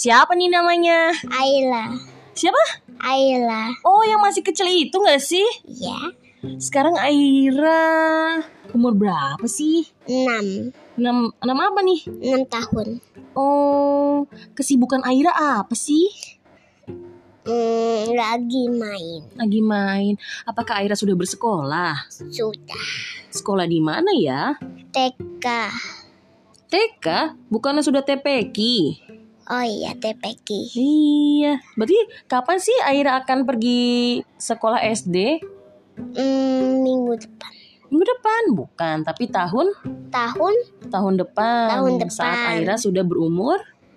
Siapa nih namanya? Ayla. Siapa? Ayla. Oh, yang masih kecil itu gak sih? Ya. Sekarang Aira umur berapa sih? 6 apa nih? 6 tahun. Oh, kesibukan Aira apa sih? Lagi main. Lagi main. Apakah Aira sudah bersekolah? Sudah. Sekolah di mana ya? TK. TK? Bukannya sudah TPQ? Oh iya, TPQ. Iya. Berarti kapan sih Aira akan pergi sekolah SD? Minggu depan. Minggu depan? Bukan, tapi tahun depan. Tahun depan. Saat Aira sudah berumur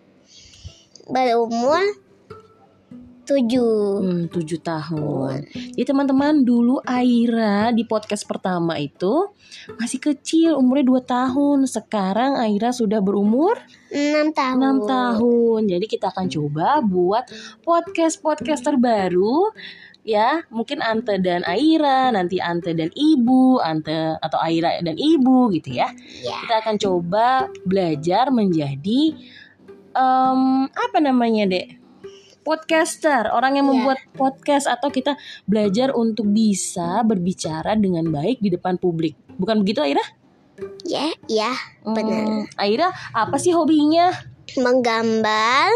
7 tahun. Jadi teman-teman, dulu Aira di podcast pertama itu masih kecil, umurnya 2 tahun. Sekarang Aira sudah berumur 6 tahun. 6 tahun. Jadi kita akan coba buat podcast terbaru. Ya, mungkin Ante dan Aira, nanti Ante dan Ibu, Ante atau Aira dan Ibu gitu ya. Ya. Kita akan coba belajar menjadi apa namanya, Dek? Podcaster, orang yang membuat podcast, atau kita belajar untuk bisa berbicara dengan baik di depan publik. Bukan begitu, Aira? Ya, benar. Aira, apa sih hobinya? Menggambar,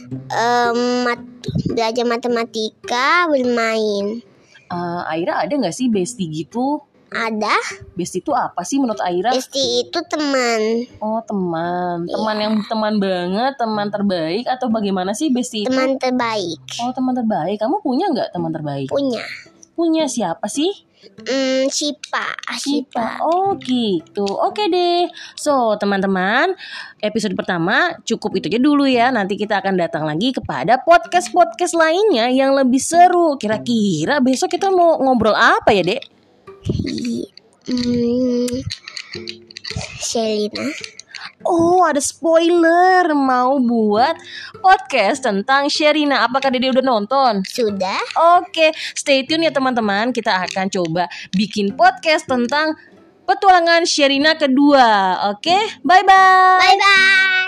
belajar matematika, bermain. Aira ada nggak sih bestie gitu? Ada. Bestie itu apa sih menurut Aira? Bestie itu teman. Oh, teman yang teman banget, teman terbaik, atau bagaimana sih bestie itu? Teman terbaik. Oh, teman terbaik. Kamu punya nggak teman terbaik? Punya siapa sih? Syifa. Oh gitu. Oke deh. So teman-teman, episode pertama cukup itu aja dulu ya. Nanti kita akan datang lagi kepada podcast lainnya yang lebih seru. Kira-kira besok kita mau ngobrol apa ya, Dek? Sherina. Oh, ada spoiler, mau buat podcast tentang Sherina. Apakah Dede udah nonton? Sudah. Oke, stay tune ya teman-teman. Kita akan coba bikin podcast tentang petualangan Sherina kedua. Oke, bye-bye. Bye-bye.